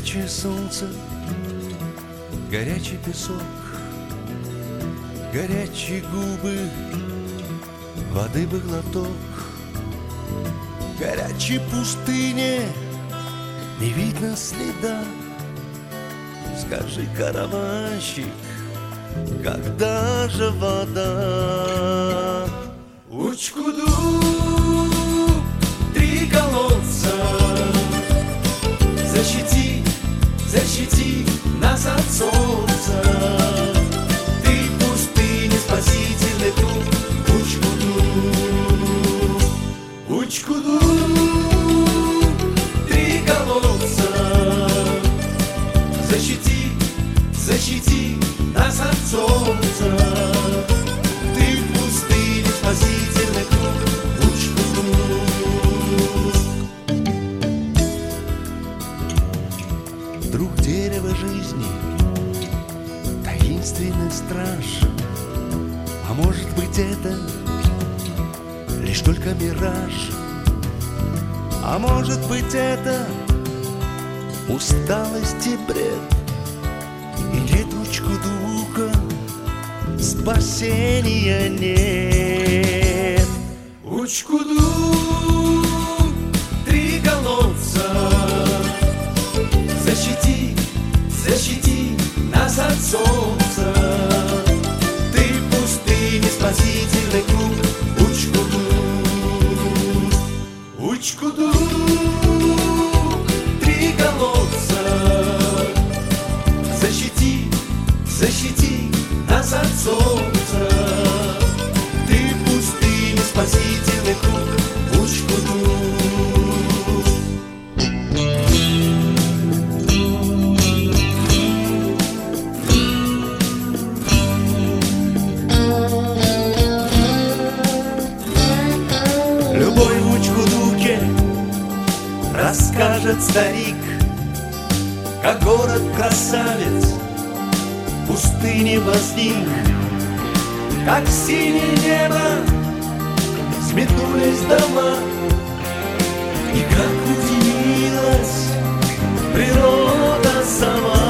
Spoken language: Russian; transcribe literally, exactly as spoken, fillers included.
Горячее солнце, горячий песок, горячие губы, воды бы глоток. В горячей пустыне не видно следа. Скажи, караванщик, когда же вода? Учкуду, три колодца, защити, защити нас от солнца. Ты в пустыне спасительный круг. Учкуду, Учкуду, три колодца, защити, защити нас от солнца. Ты в пустыне спасительный круг. Учкуду. Вдруг дерево жизни, таинственный страж. А может быть это лишь только мираж? А может быть это усталость и бред? И нет Учкудука, спасения нет. Учкуду, три колодца, защити, защити нас от солнца. Ты в пустыне спасительный круг. Учкуду, Учкуду, три колодца, защити, защити нас от солнца. Ты в пустыне спасительный круг. Учкуду. Любой в Учкудуке расскажет старик, как город-красавец в пустыне возник, как в синее небо взметнулись дома, и как удивилась природа сама.